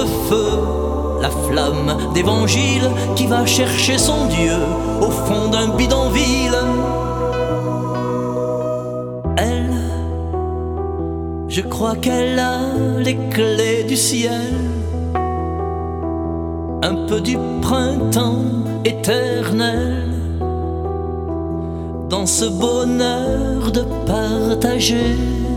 de feu, la flamme d'évangile qui va chercher son Dieu au fond d'un bidonville. Elle, je crois qu'elle a les clés du ciel, un peu du printemps éternel, dans ce bonheur de partager